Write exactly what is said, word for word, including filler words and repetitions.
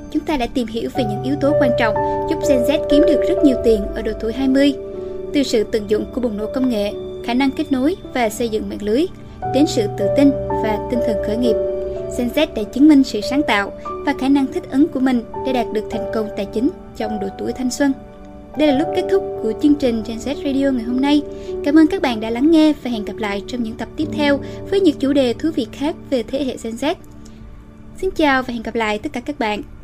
chúng ta đã tìm hiểu về những yếu tố quan trọng giúp Gen Z kiếm được rất nhiều tiền ở độ tuổi hai mươi. Từ sự tận dụng của bùng nổ công nghệ, khả năng kết nối và xây dựng mạng lưới, đến sự tự tin và tinh thần khởi nghiệp, Gen Z đã chứng minh sự sáng tạo và khả năng thích ứng của mình để đạt được thành công tài chính trong độ tuổi thanh xuân. Đây là lúc kết thúc của chương trình Gen Z Radio ngày hôm nay. Cảm ơn các bạn đã lắng nghe và hẹn gặp lại trong những tập tiếp theo với những chủ đề thú vị khác về thế hệ Gen Z. Xin chào và hẹn gặp lại tất cả các bạn.